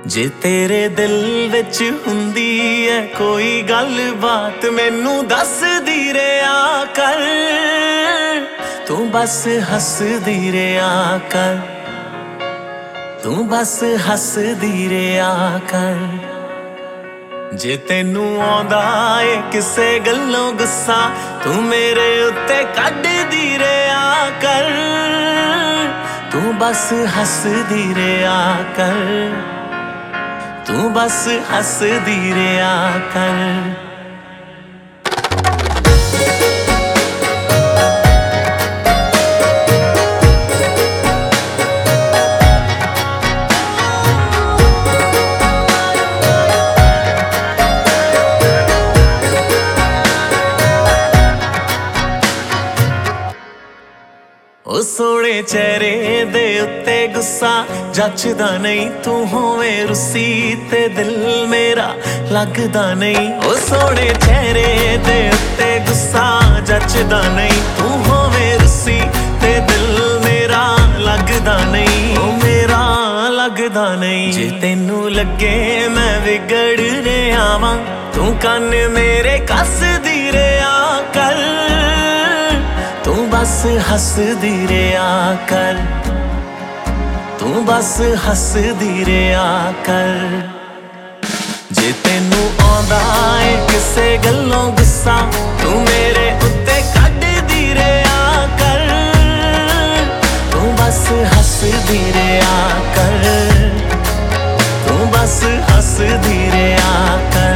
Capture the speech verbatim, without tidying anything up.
जे तेरे दिल विच हुंदी है कोई गल बात मैनू दसदी रेहा कर। तू बस हसदी रेहा कर, तू बस हसदी रेहा कर। जे तेनू आउंदा है किसे गल्लों गुस्सा तू मेरे उत्ते कड्डदी रेहा कर। तू बस हसदी रेहा कर, तू बस हसदी रेहा कर। ओ सोहणे चेहरे दे उत्ते गुस्सा जचदा नहीं तू होवे रुसी ते दिल मेरा लगदा नहीं। ओ सोहणे चेहरे दे उत्ते गुस्सा जचदा नहीं तू होवे रुसी ते दिल मेरा लगदा नहीं। ओ मेरा लगदा नहीं। जे तेनू लगे मैं विगड़ रेहा वां तू कन मेरे कसदी रेहा कर। तू बस हसदी रेहा कर, तू बस हसदी रेहा कर। जे तेनू आउंदा है किसे गल्लों गुस्सा तू मेरे उत्ते कड्डदी रेहा कर। तू बस हसदी रेहा कर, तू बस हसदी रेहा कर।